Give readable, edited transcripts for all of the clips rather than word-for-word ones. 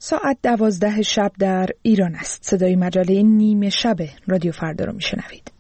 ساعت 12 شب در ایران است. صدای مجله نیمه شب رادیو فردا رو میشنوید.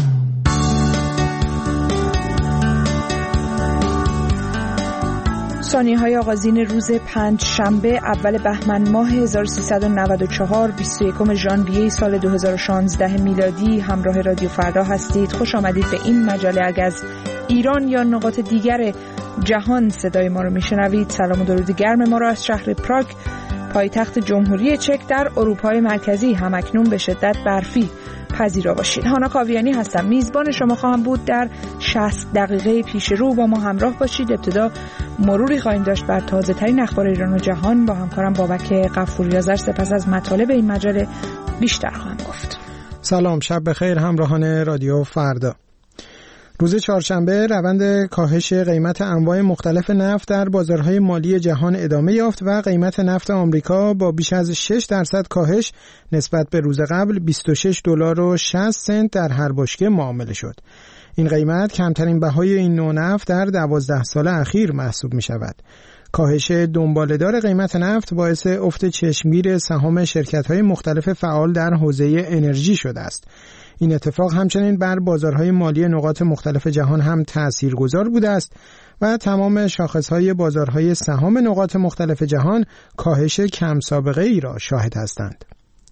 ثانیه‌های آغازین روز پنجشنبه اول بهمن ماه 1394 21 ژانویه سال 2016 میلادی همراه رادیو فردا هستید. خوش آمدید به این مجله. اگر از ایران یا نقاط دیگر جهان صدای ما رو میشنوید، سلام و درود گرم ما رو از شهر پراگ، پایتخت جمهوری چک در اروپای مرکزی همکنون به شدت برفی پذیرا باشید. هانا کاویانی هستم، میزبان شما خواهم بود. در 60 دقیقه پیش رو با ما همراه باشید. ابتدا مروری خواهیم داشت بر تازه ترین اخبار ایران و جهان با همکارم بابک غفوری‌آذر. سپس از مطالب این مجله بیشتر خواهم گفت. سلام، شب بخیر همراهان رادیو فردا. روز چهارشنبه روند کاهش قیمت انواع مختلف نفت در بازارهای مالی جهان ادامه یافت و قیمت نفت آمریکا با بیش از 6% کاهش نسبت به روز قبل $26.60 در هر بشکه معامله شد. این قیمت کمترین بهای این نوع نفت در 12 سال اخیر محسوب می شود. کاهش دنباله‌دار قیمت نفت باعث افت چشمگیر سهام شرکت‌های مختلف فعال در حوزه انرژی شده است. این اتفاق همچنین بر بازارهای مالی نقاط مختلف جهان هم تأثیرگذار بوده است و تمام شاخصهای بازارهای سهام نقاط مختلف جهان کاهش کم سابقه ای را شاهد هستند.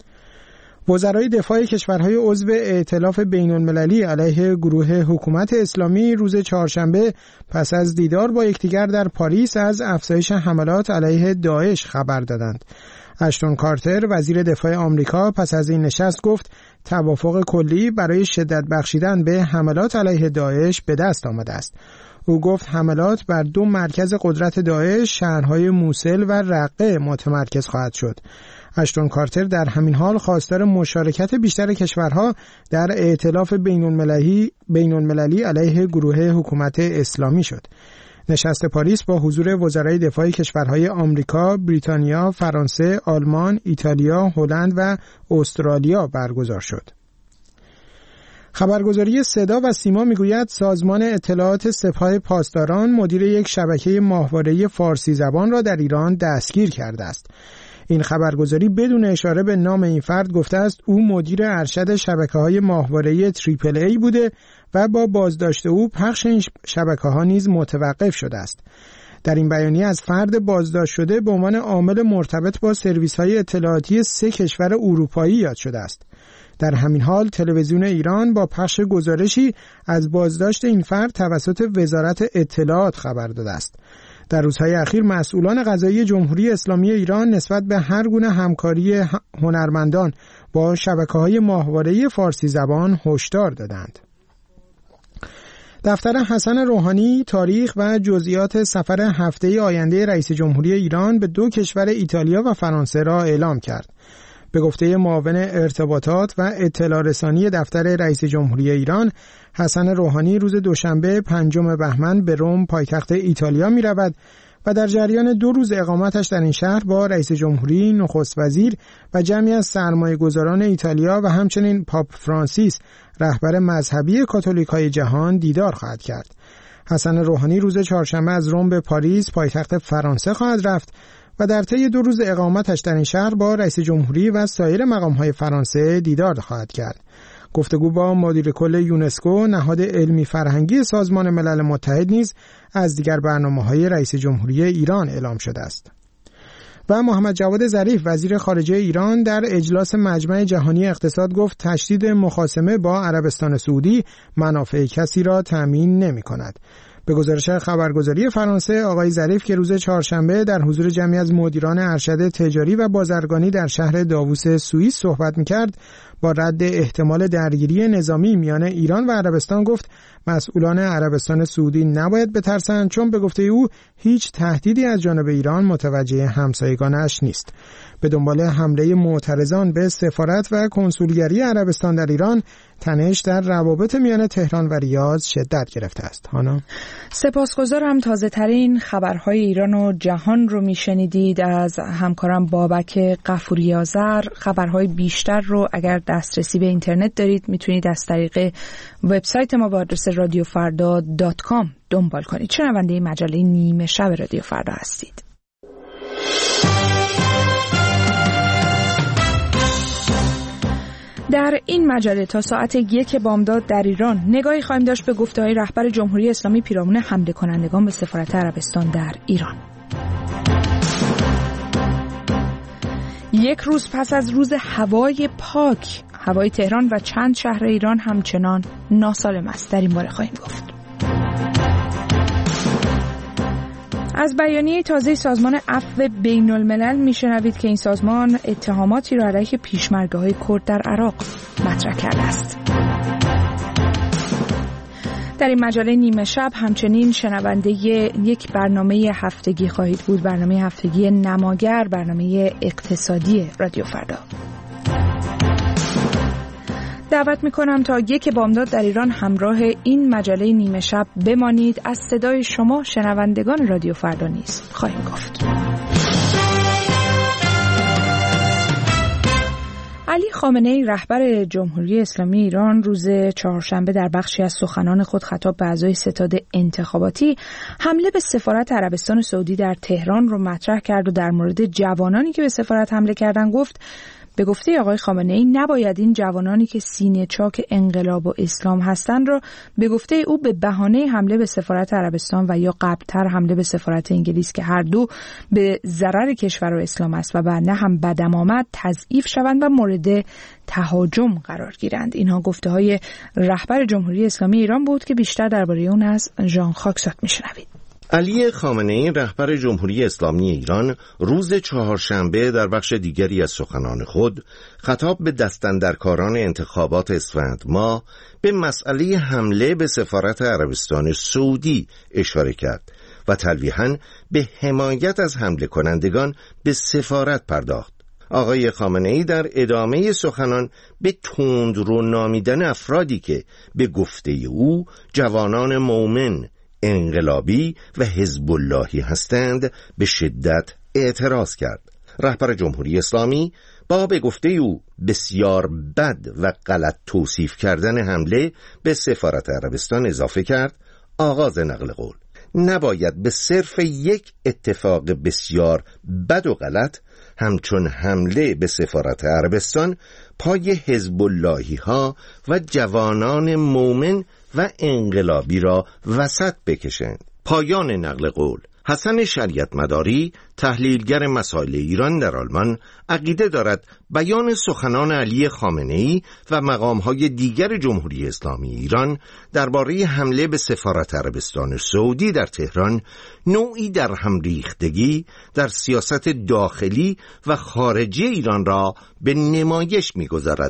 وزرای دفاع کشورهای عضو ائتلاف بین‌المللی علیه گروه حکومت اسلامی روز چهارشنبه پس از دیدار با یکدیگر در پاریس از افزایش حملات علیه داعش خبر دادند. اشتون کارتر وزیر دفاع آمریکا پس از این نشست گفت توافق کلی برای شدت بخشیدن به حملات علیه داعش به دست آمده است. او گفت حملات بر 2 مرکز قدرت داعش، شهرهای موصل و رقه متمرکز خواهد شد. اشتون کارتر در همین حال خواستار مشارکت بیشتر کشورها در ائتلاف بین‌المللی علیه گروه حکومت اسلامی شد. نشست پاریس با حضور وزرای دفاع کشورهای آمریکا، بریتانیا، فرانسه، آلمان، ایتالیا، هلند و استرالیا برگزار شد. خبرگزاری صدا و سیما میگوید سازمان اطلاعات سپاه پاسداران مدیر یک شبکه ماهواره‌ای فارسی زبان را در ایران دستگیر کرده است. این خبرگزاری بدون اشاره به نام این فرد گفته است او مدیر ارشد شبکه‌های ماهواره‌ای تریپل ای بوده و با بازداشت او پخش این شبکه‌ها نیز متوقف شده است. در این بیانیه از فرد بازداشت شده به عنوان عامل مرتبط با سرویس‌های اطلاعاتی 3 کشور اروپایی یاد شده است. در همین حال تلویزیون ایران با پخش گزارشی از بازداشت این فرد توسط وزارت اطلاعات خبر داده است. در روزهای اخیر مسئولان قضایی جمهوری اسلامی ایران نسبت به هر گونه همکاری هنرمندان با شبکه‌های ماهواره‌ای فارسی زبان هشدار دادند. دفتر حسن روحانی تاریخ و جزئیات سفر هفته آینده رئیس جمهوری ایران به 2 کشور ایتالیا و فرانسه را اعلام کرد. به گفته معاون ارتباطات و اطلاع رسانی دفتر رئیس جمهوری ایران، حسن روحانی روز دوشنبه 5 بهمن به روم پایتخت ایتالیا می رود و در جریان 2 روز اقامتش در این شهر با رئیس جمهوری، نخست وزیر و جمعی از سرمایه‌گذاران ایتالیا و همچنین پاپ فرانسیس رهبر مذهبی کاتولیک‌های جهان دیدار خواهد کرد. حسن روحانی روز چهارشنبه از روم به پاریس پایتخت فرانسه خواهد رفت و در طی 2 روز اقامتش در این شهر با رئیس جمهوری و سایر مقام‌های فرانسه دیدار خواهد کرد. گفتگو با مدیر کل یونسکو، نهاد علمی فرهنگی سازمان ملل متحد نیز از دیگر برنامه‌های رئیس جمهوری ایران اعلام شده است. و محمد جواد ظریف وزیر خارجه ایران در اجلاس مجمع جهانی اقتصاد گفت تشدید مخاصمه با عربستان سعودی منافع کسی را تامین نمی‌کند. به گزارش خبرگزاری فرانسه، آقای ظریف که روز چهارشنبه در حضور جمعی از مدیران ارشد تجاری و بازرگانی در شهر داووس سوئیس صحبت می‌کرد، با رد احتمال درگیری نظامی میان ایران و عربستان گفت مسئولان عربستان سعودی نباید بترسند، چون به گفته او هیچ تهدیدی از جانب ایران متوجه همسایگانش نیست. به دنبال حمله معترضان به سفارت و کنسولگری عربستان در ایران، تنش در روابط میان تهران و ریاض شدت گرفته است. هانا سپاسگزارم. تازه ترین خبرهای ایران و جهان رو میشنیدید از همکارم بابک غفوری‌آذر. خبرهای بیشتر رو اگر دسترسی به اینترنت دارید میتونید از طریق وبسایت ما با آدرس radiofarda.com دنبال کنید. شنونده مجله نیمه شب رادیو فردا هستید. در این مجله تا ساعت 1 بامداد در ایران نگاهی خواهیم داشت به گفته‌های رهبر جمهوری اسلامی پیرامون حمله کنندگان به سفارت عربستان در ایران. یک روز پس از روز هوای پاک، هوای تهران و چند شهر ایران همچنان ناسالم است. در این باره خواهیم گفت. از بیانیه تازه سازمان عفو بین الملل میشنوید که این سازمان اتهاماتی را علیه پیشمرگه‌های کرد در عراق مطرح کرده است. در این مجله نیمه شب همچنین شنونده یک برنامه هفتگی خواهید بود، برنامه هفتگی نماگر، برنامه اقتصادی رادیو فردا. دعوت میکنم تا 1 بامداد در ایران همراه این مجله نیمه شب بمانید. از صدای شما شنوندگان رادیو فردا نیز خواهیم گفت. علی خامنه‌ای رهبر جمهوری اسلامی ایران روز چهارشنبه در بخشی از سخنان خود خطاب به اعضای ستاد انتخاباتی حمله به سفارت عربستان سعودی در تهران رو مطرح کرد و در مورد جوانانی که به سفارت حمله کردن گفت به گفته آقای خامنه‌ای نباید این جوانانی که سینه چاک انقلاب و اسلام هستند را به گفته او به بهانه حمله به سفارت عربستان و یا قبلتر حمله به سفارت انگلیس که هر دو به ضرر کشور و اسلام است و بعد نه هم بدم آمد تضعیف شوند و مورد تهاجم قرار گیرند. اینها گفته‌های رهبر جمهوری اسلامی ایران بود که بیشتر درباره اون از ژان خاکسات میشنوید. علی خامنه‌ای رهبر جمهوری اسلامی ایران روز چهارشنبه در بخش دیگری از سخنان خود خطاب به دستاندرکاران انتخابات اسفند ماه به مسئله حمله به سفارت عربستان سعودی اشاره کرد و تلویحاً به حمایت از حمله کنندگان به سفارت پرداخت. آقای خامنه‌ای در ادامه سخنان به تندرو نامیدن افرادی که به گفته او جوانان مومن، انقلابی و حزب اللهی هستند به شدت اعتراض کرد. رهبر جمهوری اسلامی با به گفته او بسیار بد و غلط توصیف کردن حمله به سفارت عربستان اضافه کرد آغاز نقل قول نباید به صرف یک اتفاق بسیار بد و غلط همچون حمله به سفارت عربستان پای حزب اللهی ها و جوانان مومن و انقلابی را وسط بکشند. پایان نقل قول. حسن شریعت مداری، تحلیلگر مسائل ایران در آلمان، عقیده دارد بیان سخنان علی خامنه‌ای و مقام‌های دیگر جمهوری اسلامی ایران درباره حمله به سفارت عربستان سعودی در تهران نوعی در هم ریختگی در سیاست داخلی و خارجی ایران را به نمایش می‌گذارد.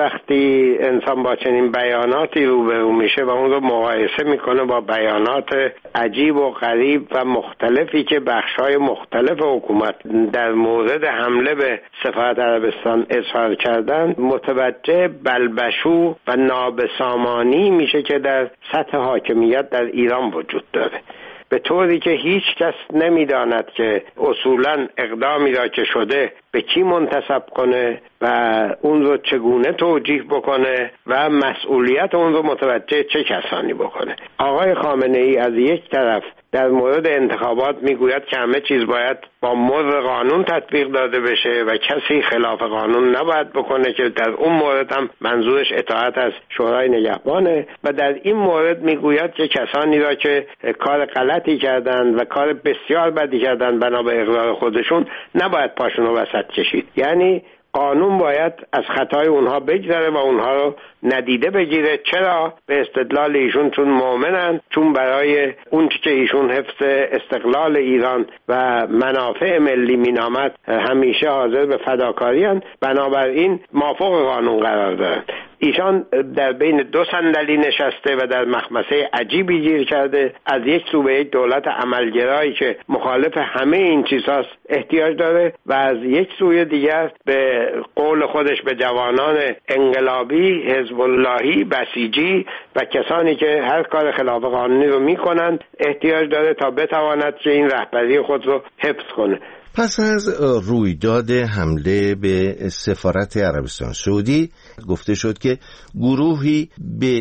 وقتی انسان با چنین بیاناتی روبرو میشه و اون رو مقایسه میکنه با بیانات عجیب و غریب و مختلفی که بخش‌های مختلف حکومت در مورد حمله به سفارت عربستان اظهار کردن، متوجه بلبشو و نابسامانی میشه که در سطح حاکمیت در ایران وجود داره، به طوری که هیچ کس نمیداند که اصولاً اقدامی را که شده به کی منتسب کنه و اون رو چگونه توجیه بکنه و مسئولیت اون رو متوجه چه کسانی بکنه. آقای خامنه‌ای از یک طرف در مورد انتخابات میگوید که همه چیز باید با مر قانون تطبیق داده بشه و کسی خلاف قانون نباید بکنه که در اون مورد هم منظورش اطاعت از شورای نگهبانه و در این مورد میگوید که کسانی را که کار غلطی کردن و کار بسیار بدی کردن بنا به اقرار خودشون نباید پاشون رو وسط کشید. یعنی قانون باید از خطای اونها بگذره و اونها رو ندیده بگیره. چرا؟ به استدلال ایشون چون مؤمنن، چون برای اون که ایشون حفظ استقلال ایران و منافع ملی مینامد همیشه حاضر به فداکاری هستند، بنابراین مافوق قانون قرار دارند. ایشان در بین دو صندلی نشسته و در مخمسه عجیبی گیر کرده. از یک سو به یک دولت عملگرایی که مخالف همه این چیزهاست احتیاج داره و از یک سوی دیگر به قول خودش به جوانان انقلابی، حزب اللهی، بسیجی و کسانی که هر کار خلاف قانونی رو میکنند احتیاج داره تا بتواند که این رهبری خود رو حفظ کنه. پس از رویداد حمله به سفارت عربستان سعودی گفته شد که گروهی به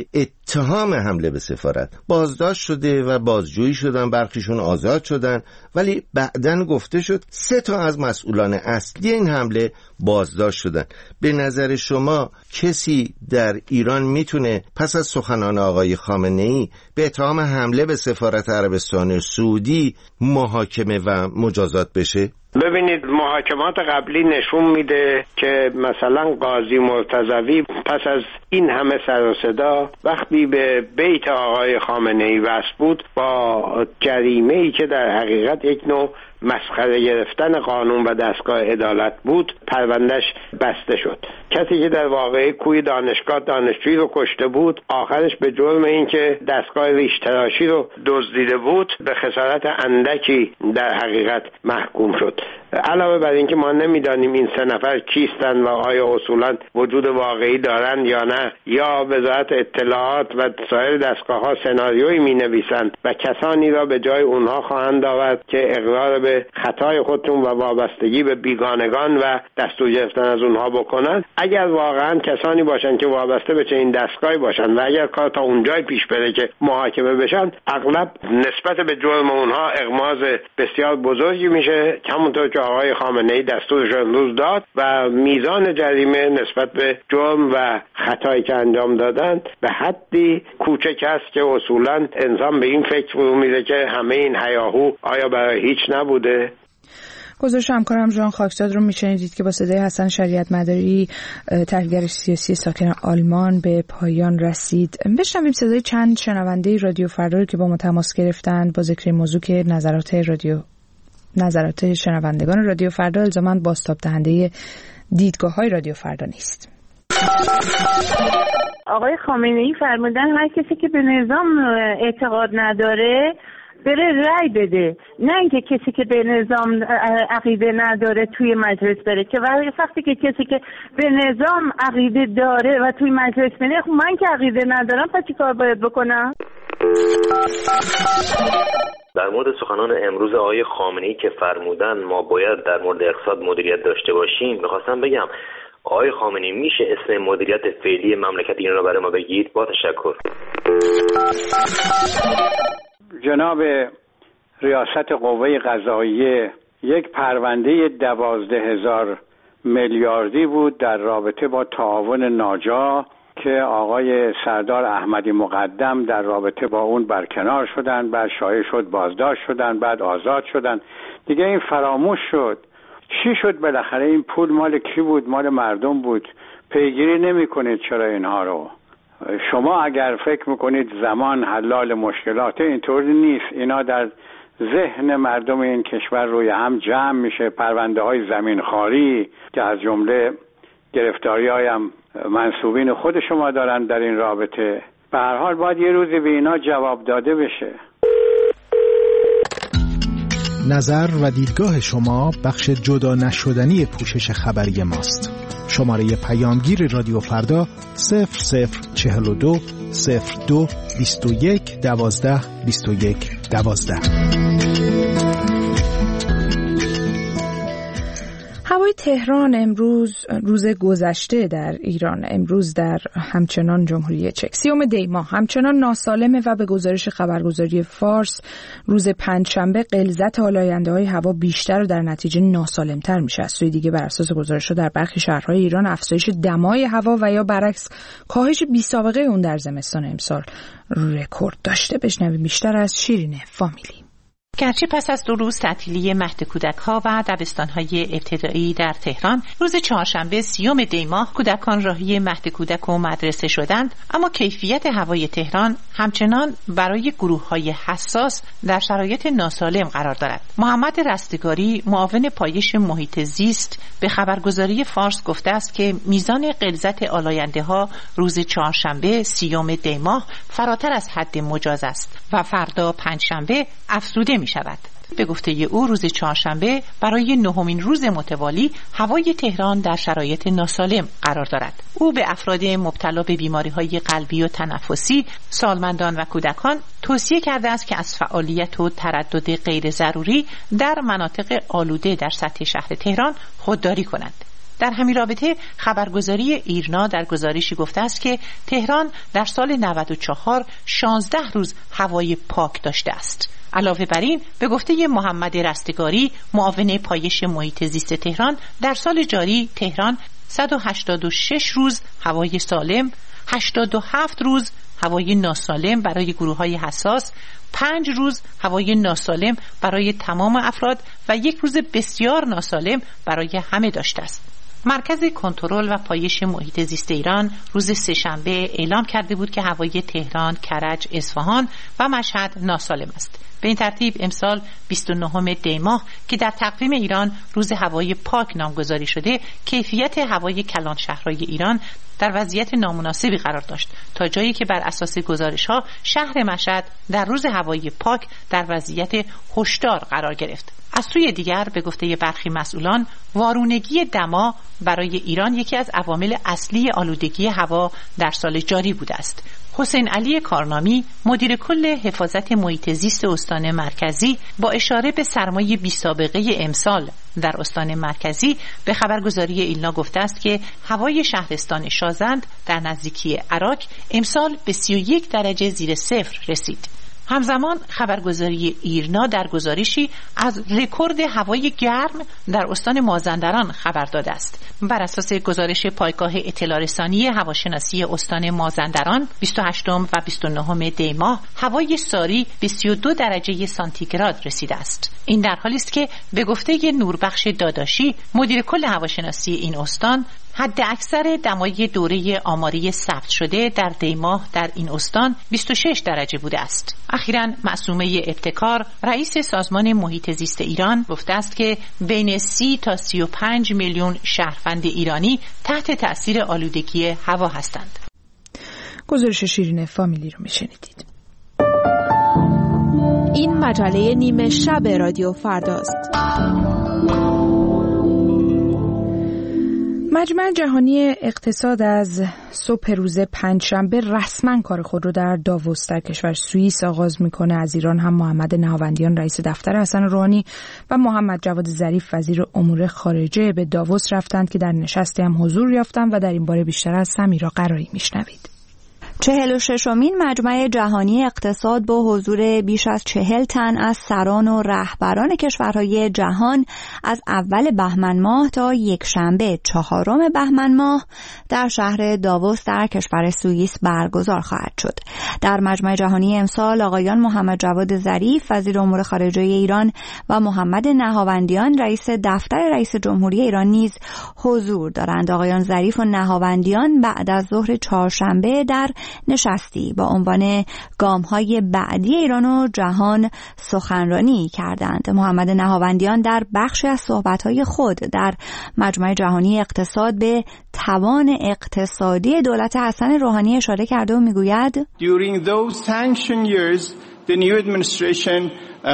اتهام حمله به سفارت. بازداشت شده و بازجویی شدن، برخیشون آزاد شدن، ولی بعدن گفته شد 3 تا از مسئولان اصلی این حمله بازداشت شدن. به نظر شما کسی در ایران میتونه پس از سخنان آقای خامنه‌ای به اتهام حمله به سفارت عربستان سعودی محاکمه و مجازات بشه؟ ببینید، محاکمات قبلی نشون میده که مثلا قاضی مرتضوی پس از این همه سر و صدا وقتی به بیت آقای خامنه‌ای وصل بود، با جریمه‌ای که در حقیقت یک نوع مسخره گرفتن قانون و دستگاه عدالت بود، پروندهش بسته شد. کسی که در واقع کوی دانشگاه دانشجویی رو کشته بود، آخرش به جرم این که دستگاه ریش تراشی رو دزدیده بود به خسارت اندکی در حقیقت محکوم شد. علاوه بر این که ما نمیدانیم این 3 نفر کیستن و آیا اصولا وجود واقعی دارن یا نه، یا وزارت اطلاعات و سایر دستگاه‌ها سناریویی می‌نویسند و کسانی را به جای اونها خواهند آورد که اقرار به خطای خودتون و وابستگی به بیگانگان و دستور گرفتن از اونها بکنن. اگر واقعا کسانی باشن که وابسته به چنین دستگاهی باشن و اگر کار تا اونجای پیش بره که محاکمه بشن، اغلب نسبت به جرم اونها اغماض بسیار بزرگی میشه، همونطور که آقای خامنه‌ای دستورش امروز داد، و میزان جریمه نسبت به جرم و خطایی که انجام دادن به حدی کوچک است که اصولا انسان به این فکر فرو میره که همه این هیاهو آیا برای هیچ نبوده. گزارش همکارم ژان خاکزاد رو میشنیدید که با صدای حسن شریعت مداری، تحلیلگر سیاسی ساکن آلمان، به پایان رسید. بشنویم صدای چند شنونده رادیو فردا که با ما تماس گرفتند با ذکر موضوع که نظرات شنوندگان رادیو فردا الزاماً بازتاب دهنده دیدگاه‌های رادیو فردا نیست. آقای خامنه‌ای فرمودن هر کسی که به نظام اعتقاد نداره بره رأی بده، نه اینکه کسی که به نظام عقیده نداره توی مجلس بره. که وقتی که کسی که به نظام عقیده داره و توی مجلس بره، من که عقیده ندارم پس چی کار باید بکنم؟ در مورد سخنان امروز آقای خامنه‌ای که فرمودن ما باید در مورد اقتصاد مدیریت داشته باشیم، می‌خواستم بگم آقای خامنه‌ای میشه اسم مدیریت فعلی مملکت ایران رو برای ما بگید؟ با تشکر. جناب ریاست قوه قضاییه، یک پرونده 12,000 میلیاردی بود در رابطه با تعاون ناجا که آقای سردار احمدی مقدم در رابطه با اون برکنار شدن، بعد شایع شد بازداشت شدن، بعد آزاد شدن، دیگه این فراموش شد. چی شد بالاخره؟ این پول مال کی بود؟ مال مردم بود. پیگیری نمی کنید چرا اینها رو؟ شما اگر فکر میکنید زمان حلال مشکلاته، اینطوری نیست. اینا در ذهن مردم این کشور روی هم جمع میشه. پرونده های زمین خواری که از جمله گرفتاری هایم منصوبین خود شما دارن در این رابطه، به هر حال باید یه روزی به اینا جواب داده بشه. نظر و دیدگاه شما بخش جدا نشدنی پوشش خبری ماست. شماره پیامگیر رادیو فردا 0042 02 21 12 21 12. هوای تهران امروز، روز گذشته در ایران، امروز در همچنان جمهوری چک 30 دی ماه همچنان ناسالمه و به گزارش خبرگزاری فارس روز پنجشنبه غلظت آلاینده‌های هوا بیشتر و در نتیجه ناسالمتر میشه. از سوی دیگه بر اساس گزارش‌ها در برخی شهرهای ایران افزایش دمای هوا و یا برعکس کاهش بی‌سابقه اون در زمستان امسال رکورد داشته. بشنویم بیشتر از شیرین فامیلی. گرچه پس از 2 روز تعطیلی مهد کودک‌ها و دبستان‌های ابتدایی در تهران، روز چهارشنبه 30 دی ماه کودکان راهی مهد کودک و مدرسه شدند، اما کیفیت هوای تهران همچنان برای گروه‌های حساس در شرایط ناسالم قرار دارد. محمد رستگاری، معاون پایش محیط زیست، به خبرگزاری فارس گفته است که میزان غلظت آلاینده‌ها روز چهارشنبه 30 دی ماه فراتر از حد مجاز است و فردا پنجشنبه افزوده می شود. به گفته او روز چهارشنبه برای 9مین روز متوالی هوای تهران در شرایط ناسالم قرار دارد. او به افراد مبتلا به بیماری‌های قلبی و تنفسی، سالمندان و کودکان توصیه کرده است که از فعالیت و تردد غیر ضروری در مناطق آلوده در سطح شهر تهران خودداری کنند. در همین رابطه خبرگزاری ایرنا در گزارشی گفته است که تهران در سال 94 16 روز هوای پاک داشته است. علاوه بر این به گفته محمد رستگاری معاون پایش محیط زیست تهران، در سال جاری تهران 186 روز هوای سالم، 87 روز هوای ناسالم برای گروه‌های حساس، 5 روز هوای ناسالم برای تمام افراد و 1 روز بسیار ناسالم برای همه داشته است. مرکز کنترل و پایش محیط زیست ایران روز سه‌شنبه اعلام کرده بود که هوای تهران، کرج، اصفهان و مشهد ناسالم است. به این ترتیب امسال 29 دی ماه که در تقویم ایران روز هوای پاک نامگذاری شده، کیفیت هوای کلان شهرهای ایران در وضعیت نامناسبی قرار داشت، تا جایی که بر اساس گزارش‌ها شهر مشهد در روز هوای پاک در وضعیت هشدار قرار گرفت. از سوی دیگر به گفته برخی مسئولان، وارونگی دما برای ایران یکی از عوامل اصلی آلودگی هوا در سال جاری بوده است. حسین علی کارنامی، مدیر کل حفاظت محیط زیست استان مرکزی، با اشاره به سرمای بی‌سابقه امسال در استان مرکزی به خبرگزاری ایلنا گفته است که هوای شهرستان شازند در نزدیکی عراق امسال به 31 درجه زیر صفر رسید. همزمان خبرگزاری ایرنا در گزارشی از رکورد هوای گرم در استان مازندران خبر داده است. بر اساس گزارش پایگاه اطلاع رسانی هواشناسی استان مازندران 28 و 29 دی ماه هوای ساری به 32 درجه سانتیگراد رسیده است. این در حالی است که به گفته نوربخش داداشی، مدیر کل هواشناسی این استان، حد اکثر دمای دوره آماری ثبت شده در دی ماه در این استان 26 درجه بوده است. اخیراً معصومه ابتکار، رئیس سازمان محیط زیست ایران، گفته است که بین 30 تا 35 میلیون شهروند ایرانی تحت تأثیر آلودگی هوا هستند. گزارش شیرین فامیلی رو میشنیدید. این مجله نیمه شب رادیو فرداست. مجمع جهانی اقتصاد از صبح روز پنجشنبه رسما کار خود رو در داووس در کشور سوئیس آغاز میکنه. از ایران هم محمد نهاوندیان رئیس دفتر حسن روحانی و محمد جواد ظریف وزیر امور خارجه به داووس رفتند که در نشستی هم حضور یافتند و در این باره بیشتر از سمیرا قرایی میشنوید. 46مین مجمع جهانی اقتصاد با حضور بیش از 40 تن از سران و رهبران کشورهای جهان از اول بهمن ماه تا یک شنبه 4 بهمن ماه در شهر داووس در کشور سوئیس برگزار خواهد شد. در مجمع جهانی امسال آقایان محمد جواد ظریف وزیر امور خارجه ایران و محمد نهاوندیان رئیس دفتر رئیس جمهوری ایران نیز حضور دارند. آقایان ظریف و نهاوندیان بعد از ظهر چهارشنبه در نشستی با عنوان گام‌های بعدی ایران و جهان سخنرانی کردند. محمد نهاوندیان در بخشی از صحبت‌های خود در مجمع جهانی اقتصاد به توان اقتصادی دولت حسن روحانی اشاره کرده و میگوید During those sanction years the new administration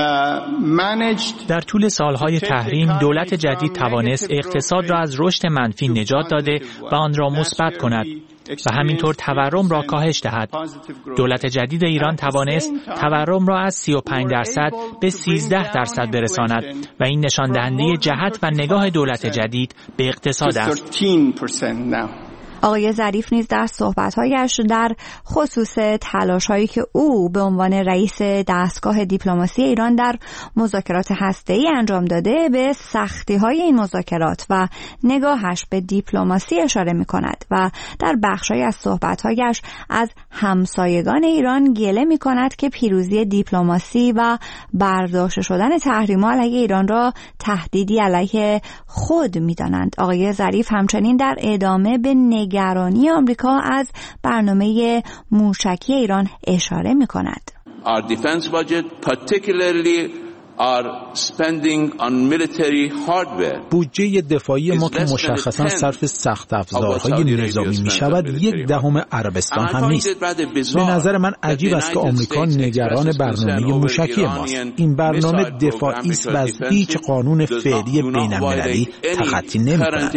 در طول سالهای تحریم دولت جدید توانست اقتصاد را از رشد منفی نجات داده و آن را مثبت کند و همینطور تورم را کاهش دهد. دولت جدید ایران توانست تورم را از 35% به 13% برساند و این نشان دهنده جهت و نگاه دولت جدید به اقتصاد است. آقای ظریف نیز در صحبت‌هایش در خصوص تلاش‌هایی که او به عنوان رئیس دستگاه دیپلماسی ایران در مذاکرات هسته‌ای انجام داده به سختی‌های این مذاکرات و نگاهش به دیپلماسی اشاره می‌کند و در بخش‌هایی از صحبت‌هایش از همسایگان ایران گله می‌کند که پیروزی دیپلماسی و برداشته شدن تحریم‌ها علیه ایران را تهدیدی علیه خود می‌دانند. آقای ظریف همچنین در ادامه به نگرانی آمریکا از برنامه موشکی ایران اشاره می‌کند. Our defense budget particularly are spending on military hardware. بودجه دفاعی ما که مشخصاً صرف سخت افزارهای نظامی می شود 1/10 عربستان هم نیست. به نظر من عجیب است که آمریکا نگران برنامه موشکی ماست. این برنامه دفاعی است و از هیچ قانون فعلی بین‌المللی تخطی نمی‌کند.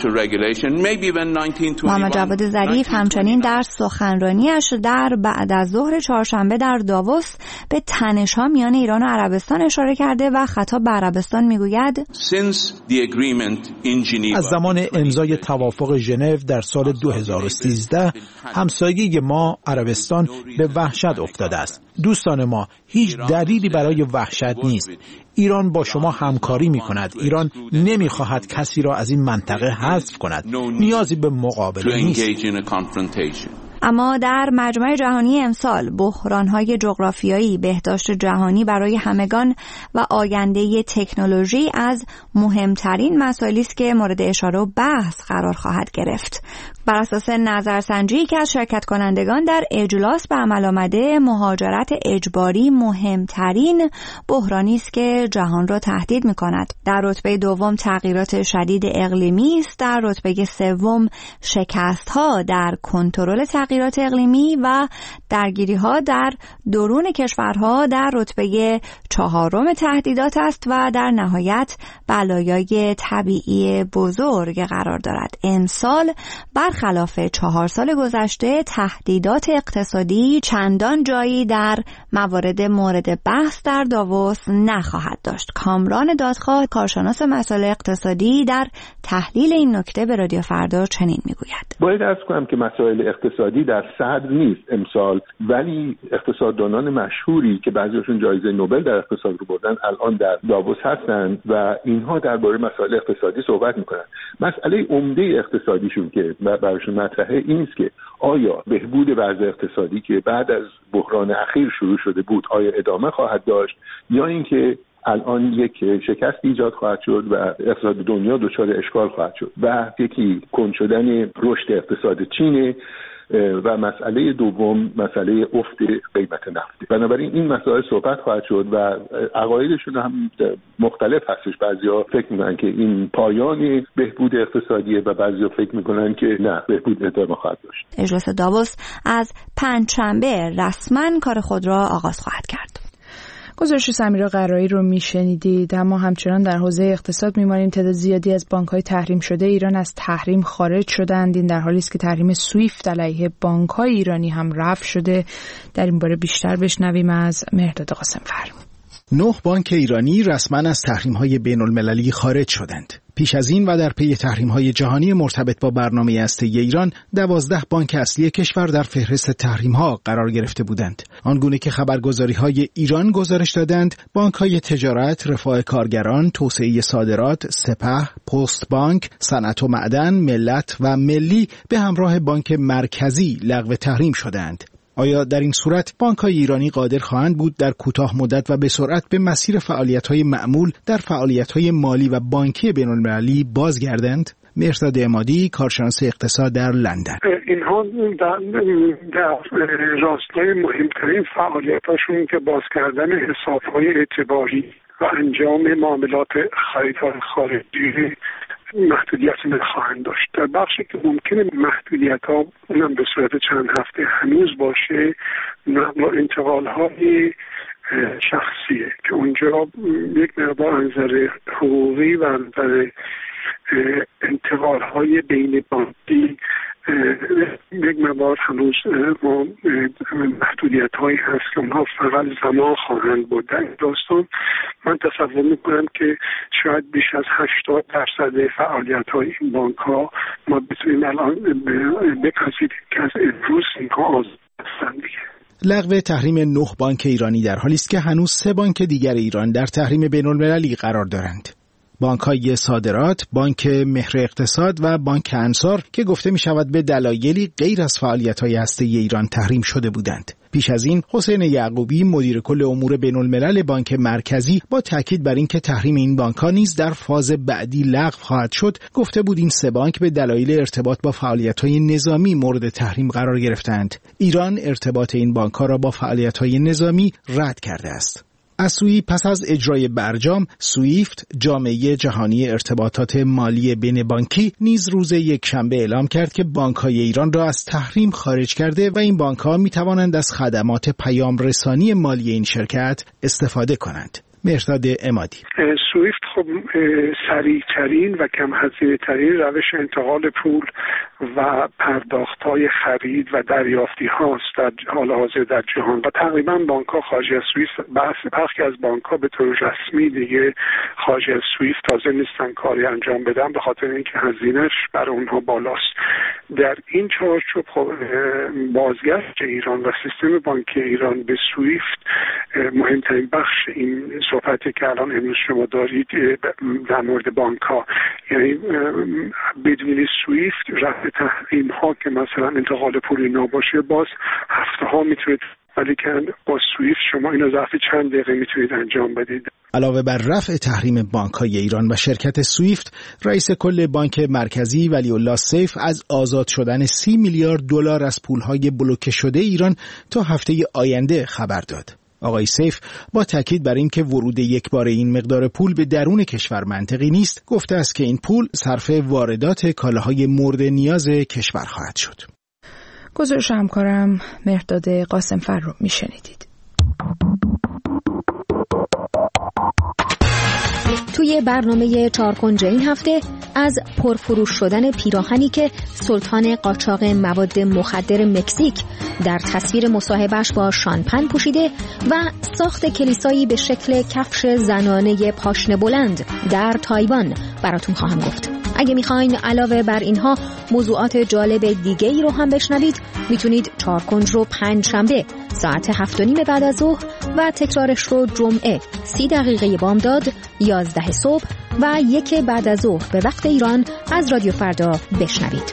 محمد جواد ظریف همچنین در سخنرانیش در بعد از ظهر چهارشنبه در داووس به تنش‌ها میان ایران و عربستان اشاره اشاره کرده و خطاب به عربستان میگوید از زمان امضای توافق ژنو در سال 2013 همسایه ما عربستان به وحشت افتاده است. دوستان ما، هیچ دلیلی برای وحشت نیست. ایران با شما همکاری می کند. ایران نمی خواهد کسی را از این منطقه حذف کند. نیازی به مقابله نیست. اما در مجمع جهانی امسال بحران‌های جغرافیایی، بهداشت جهانی برای همگان و آینده تکنولوژی از مهمترین مسائلی است که مورد اشاره و بحث قرار خواهد گرفت. بر اساس نظرسنجی که از شرکت کنندگان در اجلاس به عمل آمده، مهاجرت اجباری مهمترین بحرانی است که جهان را تهدید می‌کند. در رتبه دوم تغییرات شدید اقلیمی است، در رتبه سوم شکست‌ها در کنترل تغییرات اقلیمی و درگیری‌ها در درون کشورها در رتبه چهارم تهدیدات است و در نهایت بلایای طبیعی بزرگ قرار دارد. امسال برخلاف 4 سال گذشته تهدیدات اقتصادی چندان جایی در مورد بحث در داووس نخواهد داشت. کامران دادخواه، کارشناس مسائل اقتصادی، در تحلیل این نکته به رادیو فردا چنین میگوید: باید عرض کنم که مسائل اقتصادی در صدر نیست امسال، ولی اقتصاددانان مشهوری که بعضیشون جایزه نوبل در اقتصاد رو بردن الان در داووس هستند و اینها درباره مسائل اقتصادی صحبت میکنن. مسئله عمده اقتصادیشون که براشون مطرحه این است که آیا بهبود وضع اقتصادی که بعد از بحران اخیر شروع شده بود آیا ادامه خواهد داشت یا اینکه الان یک شکست ایجاد خواهد شد و اقتصاد دنیا دچار اشکال خواهد شد. و یکی کند شدن رشد اقتصاد چین و مسئله دوم مسئله افت قیمت نفت. بنابراین این مسائل صحبت خواهد شد و عقایدشون هم مختلف هستش. بعضیا فکر میکنن که این پایان بهبود اقتصادیه و بعضیا فکر میکنن که نه، بهبود ادامه خواهد داشت. اجلاس داووس از پنجشنبه رسما کار خود را آغاز خواهد کرد. گزارش سمیرا قرایی رو میشنیدید. اما همچنان در حوزه اقتصاد میمانیم. تعداد زیادی از بانک‌های تحریم شده ایران از تحریم خارج شدند. این در حالی است که تحریم سویفت علیه بانک‌های ایرانی هم رفع شده. در این باره بیشتر بشنویم از مهرداد قاسمفر. 9 بانک ایرانی رسما از تحریم‌های بین‌المللی خارج شدند. پیش از این و در پی تحریم‌های جهانی مرتبط با برنامه هسته‌ای ایران، 12 بانک اصلی کشور در فهرست تحریم‌ها قرار گرفته بودند. آنگونه که خبرگزاری‌های ایران گزارش دادند، بانک‌های تجارت، رفاه کارگران، توسعه صادرات، سپه، پست بانک، صنعت و معدن، ملت و ملی به همراه بانک مرکزی لغو تحریم شدند. آیا در این صورت بانک‌های ایرانی قادر خواهند بود در کوتاه مدت و به سرعت به مسیر فعالیت‌های معمول در فعالیت‌های مالی و بانکی بین‌المللی بازگردند؟ مهرداد عمادی، کارشناس اقتصاد در لندن: اینها در راستای مهمترین فعالیتاشون که باز کردن حساب‌های اعتباری و انجام معاملات خریدار خارجی محدودیت نخواهند داشت. در بخشی که ممکنه محدودیت‌ها اونم به صورت چند هفته هنوز باشه، نقل و انتقال‌های شخصیه که اونجا یک مقدار از نظر حقوقی و از نظر انتقال‌های بین بانکی یک مقدار هنوز محدودیت‌هایی هست که اونها فقط زمان خواهند بود. در داستان من تصور میکنم که شاید بیش از 80% فعالیت‌های این بانک‌ها ما بتونیم الان بپذیریم که از امروز اینها آزاد هستند دیگه. لغو تحریم 9 بانک ایرانی در حالی است که هنوز 3 بانک دیگر ایران در تحریم بین‌المللی قرار دارند. بانک‌های صادرات، بانک مهر اقتصاد و بانک انصار که گفته می شود به دلایلی غیر از فعالیت‌های هسته‌ای ایران تحریم شده بودند. پیش از این حسین یعقوبی مدیر کل امور بین‌الملل بانک مرکزی با تاکید بر اینکه تحریم این بانک‌ها نیز در فاز بعدی لغو خواهد شد، گفته بود این 3 بانک به دلایل ارتباط با فعالیت‌های نظامی مورد تحریم قرار گرفتند. ایران ارتباط این بانک‌ها را با فعالیت‌های نظامی رد کرده است. از سوی پس از اجرای برجام، سویفت، جامعه جهانی ارتباطات مالی بین بانکی، نیز روز یکشنبه اعلام کرد که بانک‌های ایران را از تحریم خارج کرده و این بانک‌ها می‌توانند از خدمات پیام رسانی مالی این شرکت استفاده کنند. مهرداد عمادی. سویفت خب سریعترین و کم هزینه ترین روش انتقال پول و پرداخت‌های خرید و دریافتی هاست در حال حاضر در جهان و تقریبا بانک‌ها خارج از سویفت، برخی از بانک‌ها به طور رسمی دیگه خارج از سویفت تازه نیستن کاری انجام بدن به خاطر اینکه هزینه‌اش بر اونها بالاست. در این چارچوب خب بازگشت ایران و سیستم بانکی ایران به سویفت مهمترین بخش این صحبتی که الان امروز شما دارید در مورد بانک‌ها، یعنی بدون سویفت رفع تحریم ها که مثلا انتقال پول نباشه باز هفته ها میتونید، ولی که با سویفت شما اینو ظرف چند دقیقه میتونید انجام بدید. علاوه بر رفع تحریم بانک‌های ایران و شرکت سویفت، رئیس کل بانک مرکزی ولی‌الله سیف از آزاد شدن 30 میلیارد دلار از پول‌های بلوکه شده ایران تا هفته آینده خبر داد. آقای سیف با تاکید بر این که ورود یکباره این مقدار پول به درون کشور منطقی نیست، گفته است که این پول صرف واردات کالاهای مورد نیاز کشور خواهد شد. گزارش همکارم مهرداد قاسمفر رو میشنیدید. توی برنامه چارکنج این هفته از پرفروش شدن پیراهنی که سلطان قاچاق مواد مخدر مکزیک در تصویر مصاحبهش با شان پن پوشیده و ساخت کلیسایی به شکل کفش زنانه پاشنه بلند در تایوان براتون خواهم گفت. اگه میخواین علاوه بر اینها موضوعات جالب دیگه ای رو هم بشنوید، میتونید چارکنج رو 5 شنبه ساعت 7:30 بعد از ظهر و تکرارش رو جمعه 30 دقیقه بامداد 11 صبح و 1 بعد از ظهر به وقت ایران از رادیو فردا بشنوید.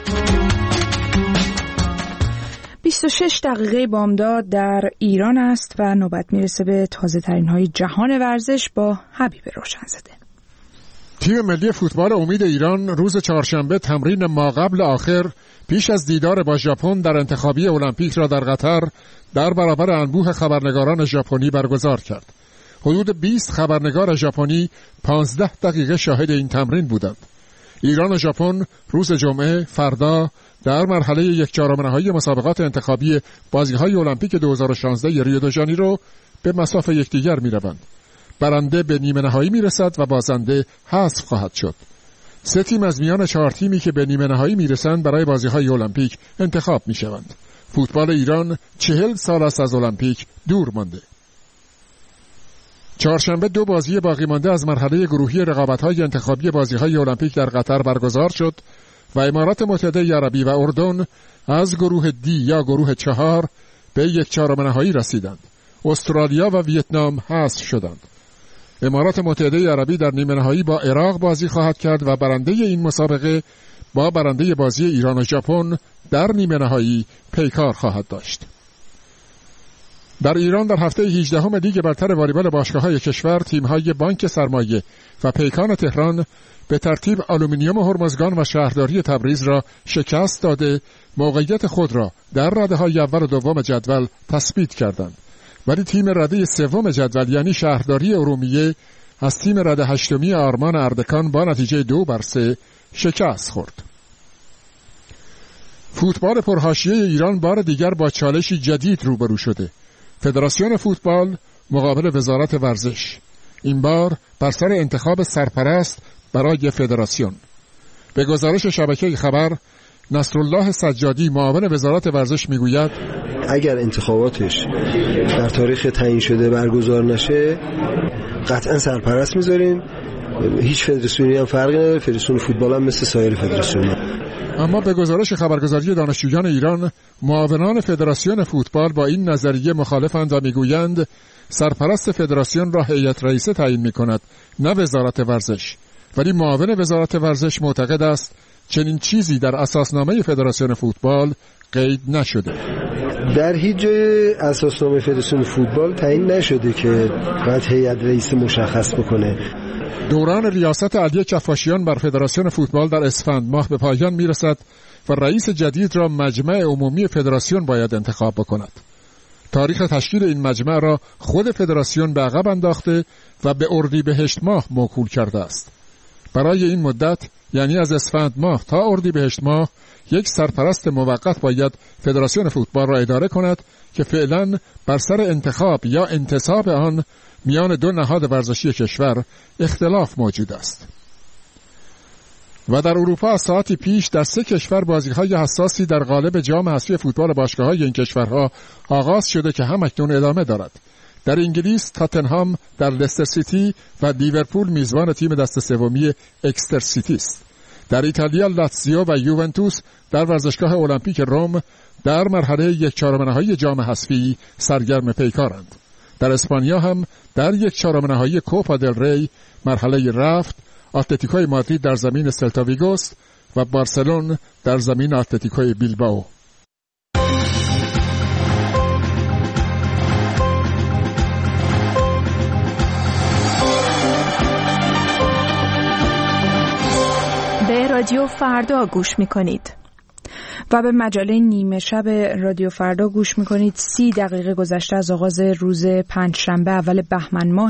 26 دقیقه بامداد در ایران است و نوبت میرسه به تازه ترین های جهان ورزش با حبیب روشنزاده. تیم ملی فوتبال امید ایران روز چهارشنبه تمرین ماقبل آخر پیش از دیدار با ژاپن در انتخابی المپیک را در قطر در برابر انبوه خبرنگاران ژاپنی برگزار کرد. حدود 20 خبرنگار ژاپنی 15 دقیقه شاهد این تمرین بودند. ایران و ژاپن روز جمعه فردا در مرحله 1/4 نهایی مسابقات انتخابی بازی‌های المپیک 2016 ریو د ژانیرو به مصاف یکدیگر می‌روند. برنده به نیمه نهایی میرسد و بازنده حذف خواهد شد. 3 تیم از میان 4 تیمی که به نیمه نهایی میرسند برای بازی‌های المپیک انتخاب میشوند. فوتبال ایران 40 سال است از المپیک دور مانده. چهارشنبه 2 بازی باقی مانده از مرحله گروهی رقابت‌های انتخابی بازی‌های المپیک در قطر برگزار شد و امارات متحده عربی و اردن از گروه دی یا گروه 4 به 1/4 نهایی رسیدند. استرالیا و ویتنام حذف شدند. امارات متحده عربی در نیمه نهایی با عراق بازی خواهد کرد و برنده این مسابقه با برنده بازی ایران و ژاپن در نیمه نهایی پیکار خواهد داشت. در ایران در هفته 18 لیگ برتر والیبال باشگاه‌های کشور تیم‌های بانک سرمایه و پیکان تهران به ترتیب آلومینیوم هرمزگان و شهرداری تبریز را شکست داده موقعیت خود را در رده‌های اول و دوم جدول تثبیت کردند. ولی تیم رده 3 جدول یعنی شهرداری ارومیه از تیم رده 8 آرمان اردکان با نتیجه 2-3 شکست خورد. فوتبال پرحاشیه ایران بار دیگر با چالشی جدید روبرو شده. فدراسیون فوتبال مقابل وزارت ورزش، این بار بر سر انتخاب سرپرست برای فدراسیون. به گزارش شبکه خبر، نصرالله سجادی معاون وزارت ورزش میگوید اگر انتخاباتش در تاریخ تعیین شده برگزار نشه قطعا سرپرست میذاریم. هیچ فدراسیونی هم فرقی نداره، فدراسیون فوتبال هم مثل سایر فدراسیون‌ها. اما به گزارش خبرگزاری دانشجویان ایران، معاونان فدراسیون فوتبال با این نظریه مخالفند و میگویند سرپرست فدراسیون را هیئت رئیسه تعیین میکند نه وزارت ورزش. ولی معاون وزارت ورزش معتقد است چنین چیزی در اساسنامه فدراسیون فوتبال قید نشده. در هیچ جای اساسنامه فدراسیون فوتبال تعیین نشده که باید هیئت رئیسه مشخص بکنه. دوران ریاست علی کفاشیان بر فدراسیون فوتبال در اسفند ماه به پایان میرسد و رئیس جدید را مجمع عمومی فدراسیون باید انتخاب بکند. تاریخ تشکیل این مجمع را خود فدراسیون به عقب انداخته و به اردیبهشت ماه موکول کرده است. برای این مدت یعنی از اسفند ماه تا اردیبهشت ماه یک سرپرست موقت باید فدراسیون فوتبال را اداره کند که فعلا بر سر انتخاب یا انتصاب آن میان دو نهاد ورزشی کشور اختلاف موجود است. و در اروپا از ساعتی پیش در 3 کشور بازی‌های حساسی در قالب جام حذفی فوتبال باشگاه‌های این کشورها آغاز شده که هم اکنون ادامه دارد. در انگلیس تاتنهام در لستر سیتی و لیورپول میزبان تیم دسته سومی اکستر سیتی است. در ایتالیا لاتزیو و یوونتوس در ورزشگاه المپیک روم در مرحله 1/4 نهایی جام حذفی سرگرم پیکارند. در اسپانیا هم در 1/4 نهایی کوپا دل ری مرحله رفت اتلتیکوی مادرید در زمین سلتا ویگوس و بارسلون در زمین اتلتیکوی بیلبائو. به رادیو فردا گوش می‌کنید و به مجله نیمه شب رادیو فردا گوش می‌کنید. 30 دقیقه گذشته از آغاز روز پنجشنبه اول بهمن ماه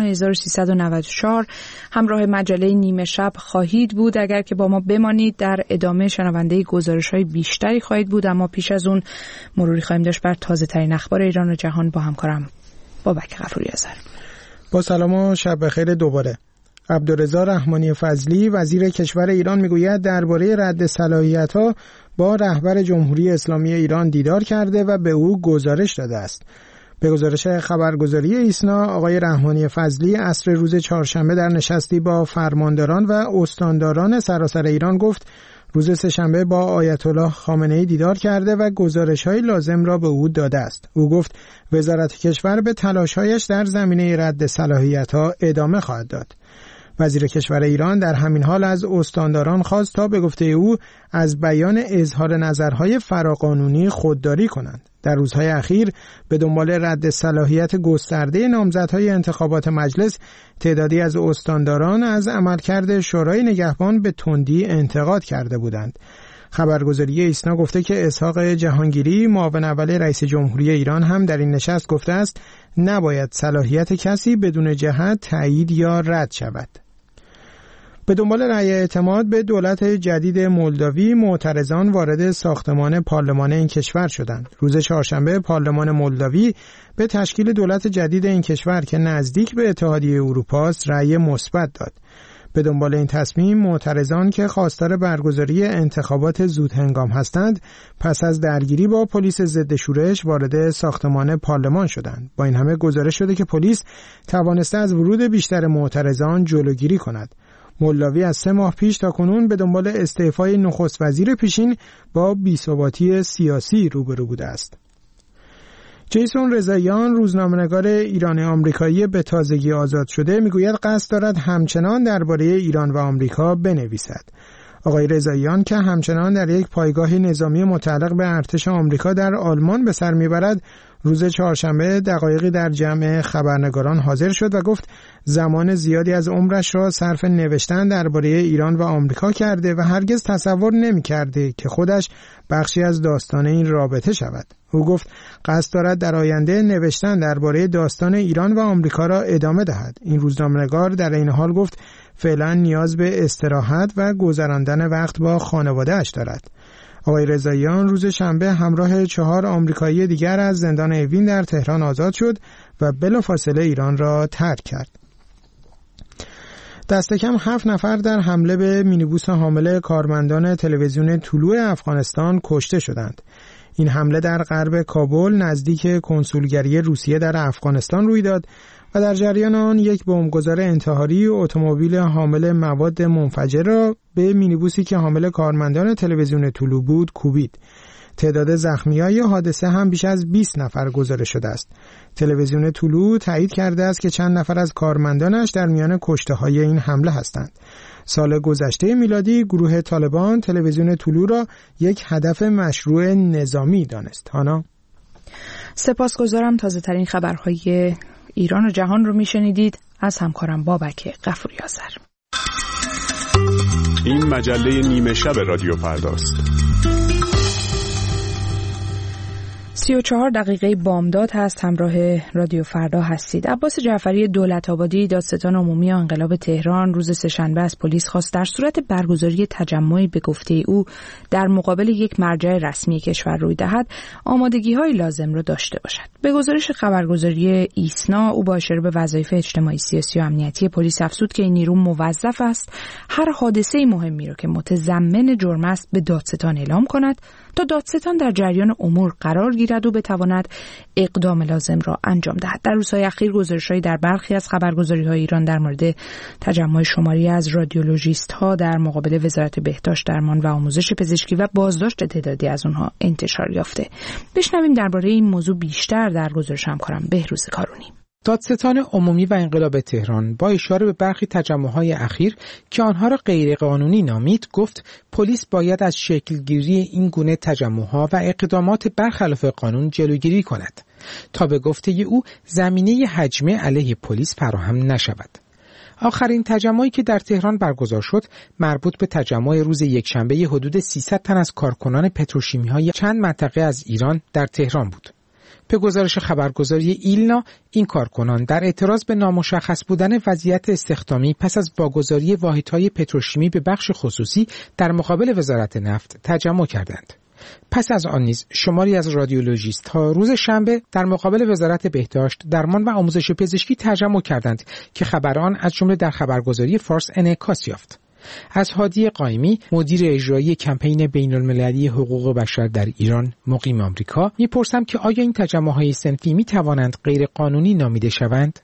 1394 همراه مجله نیمه شب خواهید بود. اگر که با ما بمانید در ادامه شنونده گزارش‌های بیشتری خواهید بود، اما پیش از اون مروری خواهیم داشت بر تازه‌ترین اخبار ایران و جهان با همکارم بابک غفوری آذر. با سلام و شب بخیر دوباره. عبدالرضا رحمانی فضلی وزیر کشور ایران میگوید درباره رد صلاحیت‌ها با رهبر جمهوری اسلامی ایران دیدار کرده و به او گزارش داده است. به گزارش خبرگزاری ایسنا، آقای رحمانی فضلی عصر روز چهارشنبه در نشستی با فرمانداران و استانداران سراسر ایران گفت روز سه‌شنبه با آیت الله خامنه‌ای دیدار کرده و گزارش‌های لازم را به او داده است. او گفت وزارت کشور به تلاش‌هایش در زمینه رد صلاحیت‌ها ادامه خواهد داد. وزیر کشور ایران در همین حال از استانداران خواست تا به گفته او از بیان اظهار نظرهای فراقانونی خودداری کنند. در روزهای اخیر به دنبال رد صلاحیت گسترده نامزدهای انتخابات مجلس، تعدادی از استانداران از عملکرد شورای نگهبان به تندی انتقاد کرده بودند. خبرگزاری ایسنا گفته که اسحاق جهانگیری معاون اول رئیس جمهوری ایران هم در این نشست گفته است نباید صلاحیت کسی بدون جهت تایید یا رد شود. به دنبال رأی اعتماد به دولت جدید مولداوی، معترضان وارد ساختمان پارلمان این کشور شدند. روز چهارشنبه پارلمان مولداوی به تشکیل دولت جدید این کشور که نزدیک به اتحادیه اروپا است رأی مثبت داد. به دنبال این تصمیم، معترضان که خواستار برگزاری انتخابات زودهنگام هستند، پس از درگیری با پلیس ضد شورش وارد ساختمان پارلمان شدند. با این همه گزارش شده که پلیس توانسته از ورود بیشتر معترضان جلوگیری کند. مولداوی از 3 ماه پیش تا کنون به دنبال استعفای نخست وزیر پیشین با بی‌ثباتی سیاسی روبرو بوده است. جیسون رضاییان، روزنامه‌نگار ایرانی آمریکایی به تازگی آزاد شده، میگوید قصد دارد همچنان درباره ایران و آمریکا بنویسد. آقای رضاییان که همچنان در یک پایگاه نظامی متعلق به ارتش آمریکا در آلمان به سر میبرد، روز چهارشنبه دقایقی در جمع خبرنگاران حاضر شد و گفت زمان زیادی از عمرش را صرف نوشتن درباره ایران و آمریکا کرده و هرگز تصور نمی‌کرده که خودش بخشی از داستان این رابطه شود. او گفت قصد دارد در آینده نوشتن درباره داستان ایران و آمریکا را ادامه دهد. این روزنامه‌نگار در این حال گفت فعلا نیاز به استراحت و گذراندن وقت با خانواده‌اش دارد. آقای رضاییان روز شنبه همراه 4 آمریکایی دیگر از زندان اوین در تهران آزاد شد و بلافاصله ایران را ترک کرد. دست کم 7 نفر در حمله به مینیبوس حامل کارمندان تلویزیون طلوع افغانستان کشته شدند. این حمله در غرب کابل نزدیک کنسولگری روسیه در افغانستان روی داد و در جریان آن یک بمبگذار انتحاری اتومبیل حامل مواد منفجر را به مینیبوسی که حامل کارمندان تلویزیون طلوع بود کوبید. تعداد زخمیای حادثه هم بیش از 20 نفر گزارش شده است. تلویزیون طلوع تایید کرده است که چند نفر از کارمندانش در میان کشته‌های این حمله هستند. سال گذشته میلادی گروه طالبان تلویزیون طلوع را یک هدف مشروع نظامی دانست. هانا سپاسگزارم. تازه‌ترین خبرهای ایران و جهان رو میشنیدید از همکارم بابک غفوری آذر. این مجله نیمه شب رادیو فرداست. 34 دقیقه بامداد هست. همراه رادیو فردا هستید. عباس جعفری دولت‌آبادی، دادستان عمومی انقلاب تهران، روز سه‌شنبه از پلیس خواست در صورت برگزاری تجمعی به گفته او در مقابل یک مرجع رسمی کشور روی دهد، آمادگی‌های لازم را داشته باشد. به گزارش خبرگزاری ایسنا، او با اشاره به وظایف اجتماعی، سیاسی و امنیتی پلیس افزود که این نیرو موظف است هر حادثه مهمی را که متضمن جرم است به دادستان اعلام کند تا دادستان در جریان امور قرار گیرد و بتواند اقدام لازم را انجام دهد. در روزهای اخیر گزارش‌هایی در برخی از خبرگزاری‌های ایران در مورد تجمع شماری از رادیولوژیست‌ها در مقابل وزارت بهداشت، درمان و آموزش پزشکی و بازداشت تعدادی از آنها انتشار یافته. بشنویم درباره این موضوع بیشتر در گزارش همکارم بهروز کارونی. دادستان عمومی و انقلاب تهران با اشاره به برخی تجمع‌های اخیر که آنها را غیرقانونی نامید، گفت پلیس باید از شکلگیری این گونه تجمع‌ها و اقدامات برخلاف قانون جلوگیری کند تا به گفته او زمینه هجمه علیه پلیس فراهم نشود. آخرین تجمعی که در تهران برگزار شد مربوط به تجمع روز یکشنبه حدود 300 تن از کارکنان پتروشیمی‌های چند منطقه از ایران در تهران بود. به گزارش خبرگزاری ایلنا، این کارکنان در اعتراض به نامشخص بودن وضعیت استخدامی پس از واگذاری واحدهای پتروشیمی به بخش خصوصی در مقابل وزارت نفت تجمع کردند. پس از آن نیز شماری از رادیولوژیست‌ها روز شنبه در مقابل وزارت بهداشت، درمان و آموزش پزشکی تجمع کردند که خبر آن از جمله در خبرگزاری فارس انعکاس یافت. از هادی قائمی، مدیر اجرایی کمپین بین‌المللی حقوق بشر در ایران مقیم آمریکا، میپرسم که آیا این تجمع‌های صنفی میتوانند غیر قانونی نامیده شوند؟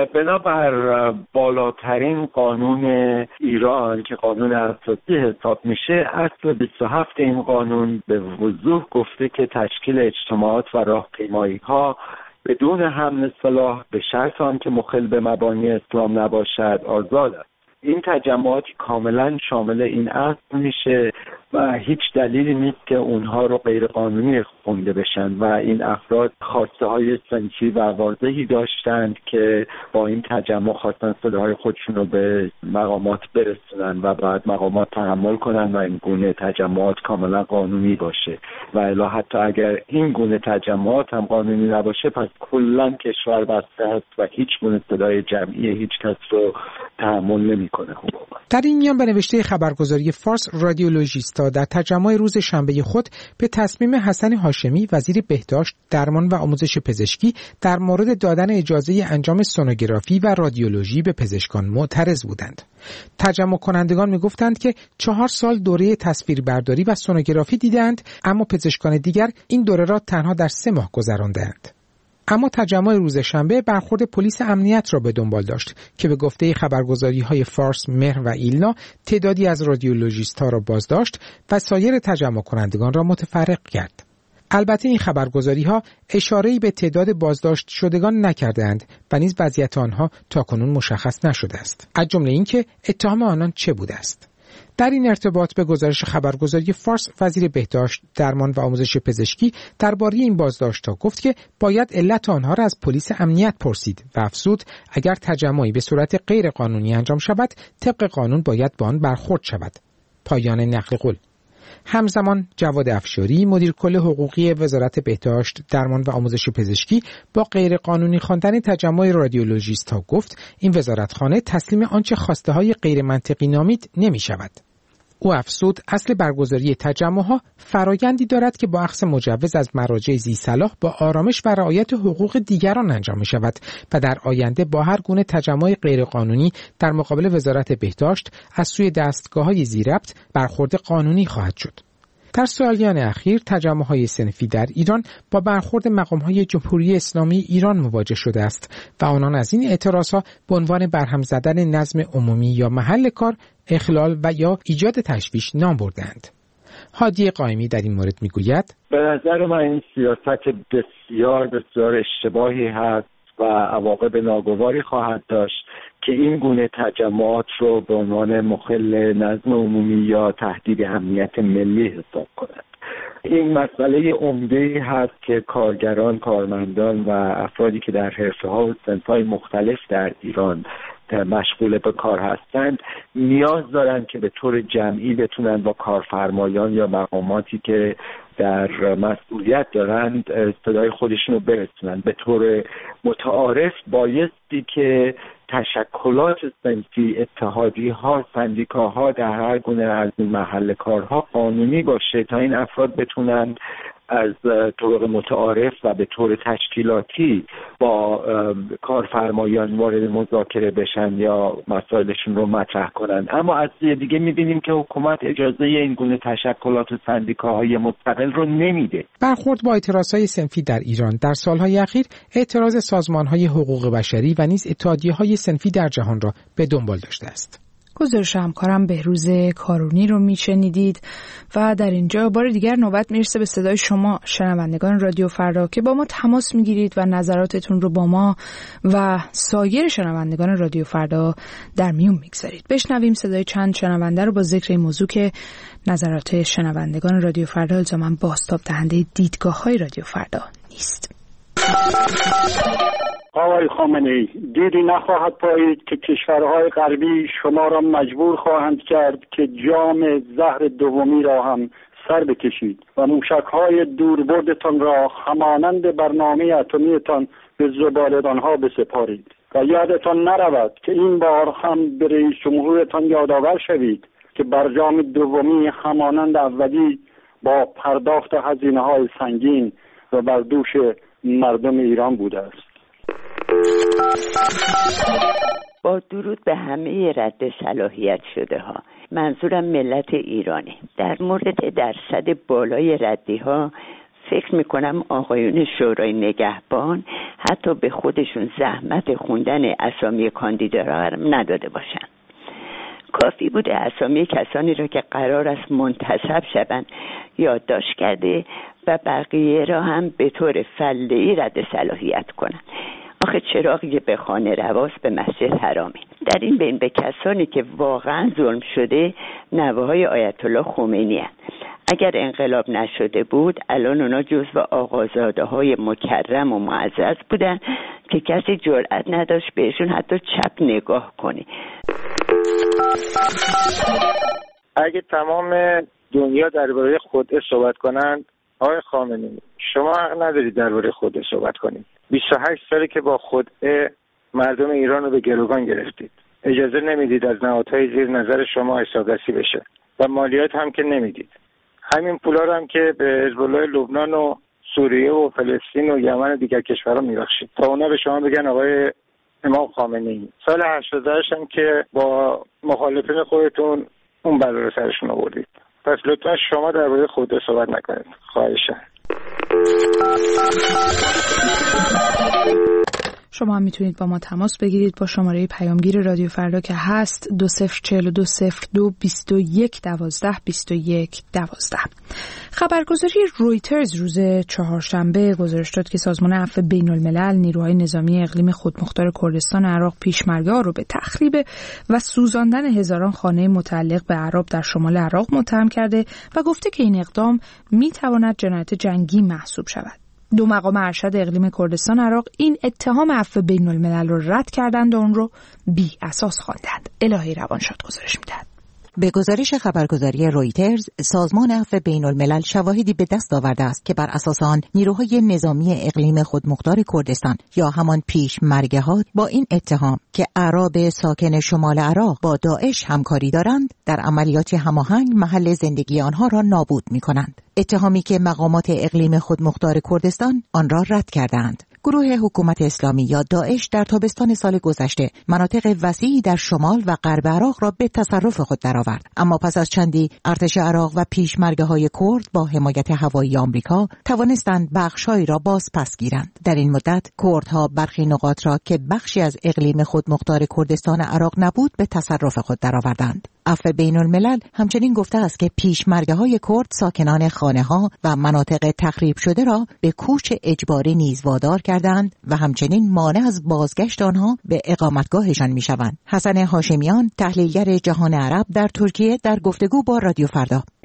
بنابر بالاترین قانون ایران که قانون اساسی حساب میشه، اصل 27 این قانون به وضوح گفته که تشکیل اجتماعات و راهپیمایی‌ها بدون حمل سلاح به شرط آنکه مخل به مبانی اسلام نباشد آزاد است. این تجمعات کاملا شامل این اصل میشه و هیچ دلیلی نیست که اونها رو غیر قانونی خونده بشن و این افراد خواسته های صنفی و واضحی داشتند که با این تجمع خواستن صداهای خودشون رو به مقامات برسونن و بعد مقامات تحمل کنن و این گونه تجمعات کاملا قانونی باشه و الا حتی اگر این گونه تجمعات هم قانونی نباشه پس کلا کشور بسته است و هیچ گونه صدای جمعی هیچ کس رو تحمل نمیکنه. در این میان به نوشته خبرگزاری فارس، رادیولوژیست‌ها در تجمع روز شنبه خود به تصمیم حسن هاشمی وزیر بهداشت، درمان و آموزش پزشکی در مورد دادن اجازه انجام سونوگرافی و رادیولوژی به پزشکان معترض بودند. تجمع کنندگان میگفتند که 4 سال دوره تصویربرداری و سونوگرافی دیدند، اما پزشکان دیگر این دوره را تنها در 3 ماه گذراندند. اما تجمع روز شنبه برخورد پلیس امنیت را به دنبال داشت که به گفته خبرگزاری‌های فارس، مهر و ایلنا تعدادی از رادیولوژیست‌ها را بازداشت و سایر تجمع کنندگان را متفرق کرد. البته این خبرگزاری‌ها اشاره‌ای به تعداد بازداشت شدگان نکردند و نیز وضعیت آنها تاکنون مشخص نشده است، از جمله اینکه اتهام آنان چه بوده است. در این ارتباط به گزارش خبرگزاری فارس، وزیر بهداشت، درمان و آموزش پزشکی درباره این بازداشت‌ها گفت که باید علت آنها را از پلیس امنیت پرسید و افزود اگر تجمعی به صورت غیر قانونی انجام شود، طبق قانون باید با آن برخورد شود. پایان نقل قول. همزمان جواد افشاری، مدیر کل حقوقی وزارت بهداشت، درمان و آموزش پزشکی، با غیر قانونی خواندن تجمع رادیولوژیست‌ها گفت این وزارتخانه تسلیم آنچه خواسته های غیر منطقی نامید نمی شود. او افزود اصل برگزاری تجمع‌ها فرایندی دارد که با اخذ مجوز از مراجع ذی‌صلاح با آرامش و رعایت حقوق دیگران انجام می شود و در آینده با هر گونه تجمع غیرقانونی در مقابل وزارت بهداشت از سوی دستگاه‌های ذی‌ربط برخورد قانونی خواهد شد. در سالیان اخیر تجمع‌های صنفی در ایران با برخورد مقام‌های جمهوری اسلامی ایران مواجه شده است و آنان از این اعتراض‌ها به عنوان برهم زدن نظم عمومی یا محل کار، اخلال و یا ایجاد تشویش نام بردند. هادی قائمی در این مورد میگوید: به نظر من این سیاست بسیار بسیار اشتباهی هست و عواقب ناگواری خواهد داشت که این گونه تجمعات رو به عنوان مخل نظم عمومی یا تهدید امنیت ملی حساب کنند. این مسئله عمده‌ای هست که کارگران، کارمندان و افرادی که در حرفه‌ها و صنف‌های مختلف در ایران مشغول به کار هستند نیاز دارند که به طور جمعی بتونن با کارفرمایان یا مقاماتی که در مسئولیت دارند صدای خودشون رو برسونن. به طور متعارف بایستی که تشکلات صنفی، اتحادیه‌ها، سندیکاها در هر گونه از این محل کارها قانونی باشه تا این افراد بتونن از طرق متعارف و به طور تشکیلاتی با کارفرمایان وارد مذاکره بشن یا مسائلشون رو مطرح کنن. اما از دیگه می‌بینیم که حکومت اجازه این گونه تشکلات و سندیکاهای مستقل رو نمیده. برخورد با اعتراضهای صنفی در ایران در سالهای اخیر اعتراض سازمان‌های حقوق بشری و نیز اتحادیه‌های صنفی در جهان را به دنبال داشته است. گزارش همکارم بهروز کارونی رو میشنیدید و در اینجا بار دیگر نوبت میرسه به صدای شما شنوندگان رادیو فردا که با ما تماس میگیرید و نظراتتون رو با ما و سایر شنوندگان رادیو فردا در میون میگذارید. بشنویم صدای چند شنونده رو با ذکر این موضوع که نظرات شنوندگان رادیو فردا الزاماً بازتاب دهنده دیدگاه‌های رادیو فردا نیست. آقای خامنه‌ای، دیری نخواهد پایید که کشورهای غربی شما را مجبور خواهند کرد که جام زهر دومی را هم سر بکشید و موشک‌های دوربردتان را همانند برنامه اتمی‌تان به زباله‌دانها بسپارید و یادتان نرود که این بار هم به رئیس جمهورتان یادآور شوید که برجام دومی همانند اولی با پرداخت هزینه‌های سنگین و بر دوش مردم ایران بوده است. با درود به همه رد صلاحیت شده ها، منظورم ملت ایرانه. در مورد درصد بالای ردی ها فکر میکنم آقایون شورای نگهبان حتی به خودشون زحمت خوندن اسامی کاندیداها نداده باشن. کافی بوده اسامی کسانی را که قرار است منتصب شوند یادداشت کرده و بقیه را هم به طور فله‌ای رد صلاحیت کنند. آخه چراغی به خانه رواست به مسجد حرامی. در این بین به کسانی که واقعا ظلم شده نوه‌های آیت الله خمینی هستند. اگر انقلاب نشده بود الان اونا جزو آقازاده‌های مکرم و معزز بودن که کسی جرئت نداشت بهشون حتی چپ نگاه کنه. اگه تمام دنیا درباره خودعه صحبت کنند، آقای خامنه‌ای شما حق ندارید درباره خودعه صحبت کنید. 28 ساله که با خودعه مردم ایران رو به گروگان گرفتید. اجازه نمیدید از نهادهای زیر نظر شما حسابرسی بشه و مالیات هم که نمیدید. همین پولا رو هم که به حزب الله لبنان و سوریه و فلسطین و یمن و دیگر کشورها میبخشید تا اونا به شما بگن آقای امام خامنه‌ای. سال 88 هم که با مخالفین خودتون اون بلا رو سرشون آوردید. پس لطفا شما درباره خودت صحبت نکنید. خواهشاً. شما هم میتونید با ما تماس بگیرید با شماره پیامگیر رادیو فردا که هست 20420221122112. خبرگزاری رویترز روز چهارشنبه گزارش داد که سازمان عفو بین الملل نیروهای نظامی اقلیم خودمختار کردستان عراق پیشمرگه‌ها رو به تخریب و سوزاندن هزاران خانه متعلق به اعراب در شمال عراق متهم کرده و گفته که این اقدام میتواند جنایت جنگی محسوب شود. دو مقام ارشد اقلیم کردستان عراق این اتهام عفو بین الملل رو رد کردند و اون رو بی اساس خواندند. الهی روانشاد گزارش میدهد. به گزارش خبرگزاری رویترز، سازمان عفو بین الملل شواهدی به دست آورده است که بر اساس آن نیروهای نظامی اقلیم خودمختار کردستان یا همان پیشمرگه‌ها با این اتهام که اعراب ساکن شمال عراق با داعش همکاری دارند، در عملیات هماهنگ محل زندگی آنها را نابود می‌کنند. اتهامی که مقامات اقلیم خودمختار کردستان آن را رد کردند. گروه حکومت اسلامی یا داعش در تابستان سال گذشته مناطق وسیعی در شمال و غرب عراق را به تصرف خود درآورد، اما پس از چندی ارتش عراق و پیشمرگه‌های کرد با حمایت هوایی آمریکا توانستند بخش‌هایی را باز پس گیرند. در این مدت کردها برخی نقاط را که بخشی از اقلیم خودمختار کردستان عراق نبود به تصرف خود درآوردند. عفو بین الملل همچنین گفته است که پیشمرگه‌های کرد ساکنان خانه‌ها و مناطق تخریب شده را به کوچ اجباری نیز وادار کردند و همچنین مانع از بازگشت آنها به اقامتگاهشان می‌شوند. حسن هاشمیان، تحلیلگر جهان عرب در ترکیه، در گفتگو با رادیو فردا: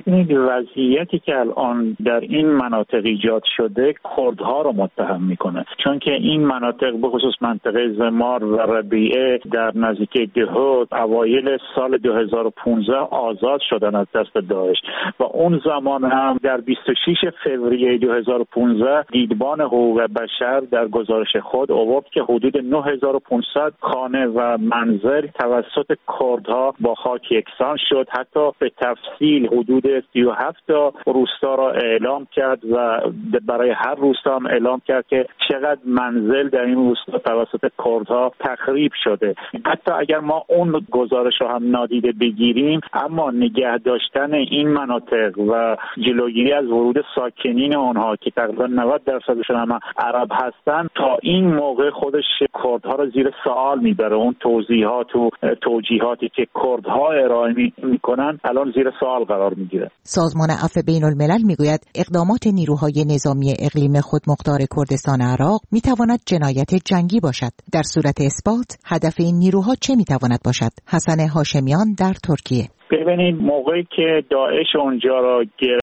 ببینید وضعیتی که الان در این مناطق ایجاد شده کردها رو متهم میکنه، چون که این مناطق به خصوص منطقه زمار و ربیعه در نزدیکی دهوت اوایل سال 2015 آزاد شدن از دست داعش و اون زمان هم در 26 فوریه 2015 دیدبان حقوق بشر در گزارش خود آورد که حدود 9500 خانه و منزل توسط کردها با خاک یکسان شد. حتی به تفصیل حدود 37 تا روستا را اعلام کرد و برای هر روستا هم اعلام کرد که چقدر منزل در این روستا توسط کردها تخریب شده. حتی اگر ما اون گزارش رو هم نادیده بگیریم، اما نگه داشتن این مناطق و جلوگیری از ورود ساکنین آنها که تقریبا 90% هم عرب هستن تا این موقع خودش کردها رو زیر سوال میبره. اون توضیحات و توجیهاتی که کردها ارائه میکنن الان زیر سوال قرار میگیره. سازمان عفو بین الملل میگوید اقدامات نیروهای نظامی اقلیم خودمختار کردستان عراق میتواند جنایت جنگی باشد. در صورت اثبات هدف این نیروها چه میتواند باشد؟ حسن هاشمیان در ترکیه. ببینید موقعی که داعش اونجا را